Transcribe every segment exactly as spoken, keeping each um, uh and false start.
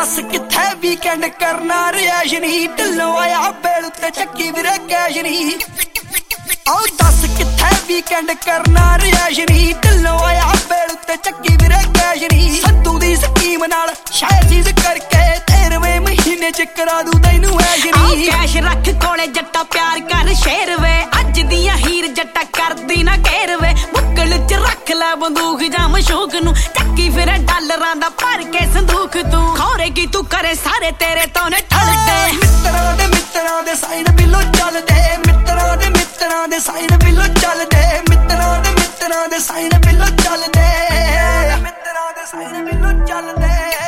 दस किथे वीकेंड करना रियाज नहीं ढिल्लों आया बेल उत्ते चक्की विरे कैश नहीं ओ दस किथे वीकेंड करना रियाज नहीं ढिल्लों आया बेल उत्ते चक्की विरे कैश नहीं सद्दू दी स्कीम नाल शायद चीज करके तेरहवें महीने च करा दूं तैनू ऐश नहीं कैश रख कोले जट्टा प्यार कर शेर वे अज दियां हीर जट्टा करदी ना घेर वे बुक्कल च रख ले बंदूक जा मशूक नू चक्की फिरे डॉलरां दा भर के संदूक तू खौरे की तू करे सारे तेरे तो ने ठलदे मित्तरां दे मित्तरां दे साइन बिलो चलदे मित्तरां दे मित्तरां दे साइन बिलो चलदे मित्तरां दे मित्तरां दे साइन बिलो चलदे मित्तरां दे साइन बिलो चलदे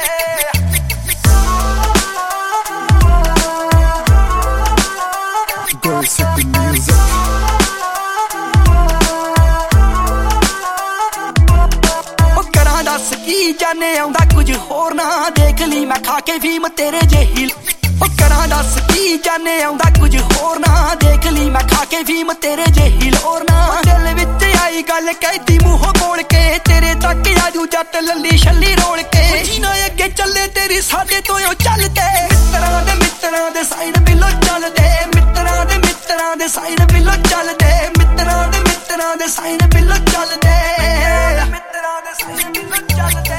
दस की जाने आउंदा कुछ होर ना देख ली मैं खा के फीम तेरे जेही ओ करा दस की जाने आउंदा कुछ होर ना देख ली मैं खा के फीम तेरे जेही लोर ना दिल विच आई गल कहती मूंहों बोल के तेरे तक आजू जट लल्ली छल्ली रोल के जीना अगे चले तेरी साडे तो ओ चलदे मित्तरां दे मित्तरां दे साइन बिलो चलदे मित्तरां दे मित्तरां दे साइन बिलो चलदे मित्तरां दे मित्तरां दे साइन बिलो चलदे मित्तरां दे साइन बिलो चलदे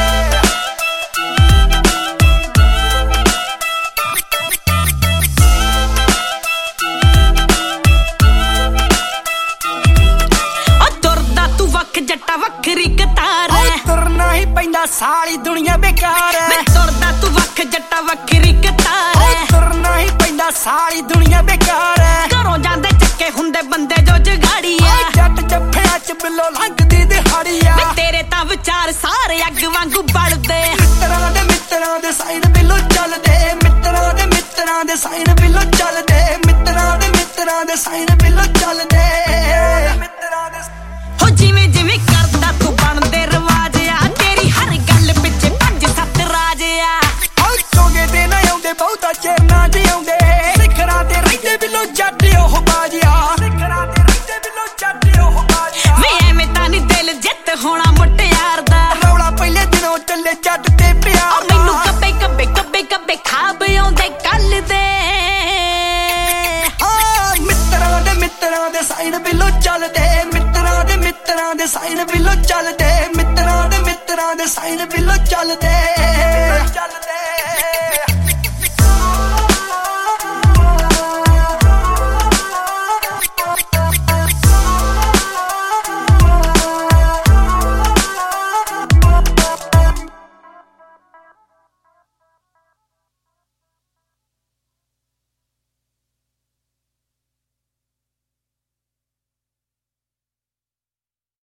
जट्टा वखरी कतार है तुरना ही पैंदा सारी दुनिया बेकार है तुरदा तू वख जट्टा वखरी कतार है तुरना ही पैंदा सारी दुनिया बेकार है घरों जांदे चक्के हुंदे बंदे जो जगाड़ी है जट जफ्फियां च बिलो लंघदी दिहाड़ी है तेरे तां विचार सारे अग वांगू बलदे मित्तरां दे मित्तरां दे साइन बिलो चलदे मित्तरां दे मित्तरां दे साइन बिलो चलदे मित्तरां दे मित्तरां दे साइन बिलो चलदे मित्तरां दे हो जिवें जिवें करदा तू बनदे रवाज आ तेरी हर गल पिछे पंज सत्त राज आ ओ चोगे दे ना आउंदे बहुता चेर ना जी आउंदे सिखरां ते रहिंदे बिलो जट ओह बाजिया सिखरां ते रहिंदे बिलो जट ओह बाजिया वे एवें तां नी दिल जित होना मुटियार दा रौला पहले दिनों चले जट ते प्यार दा मैनू कब्बे कब्बे कब्बे कब्बे खाब आउंदे कल दे हां मित्तरां दे मित्तरां दे साइन बिलो चलदे मित्तरां दे मित्तरां दे साइन बिलो चलदे मित्तरां दे मित्तरां दे साइन बिलो चलदे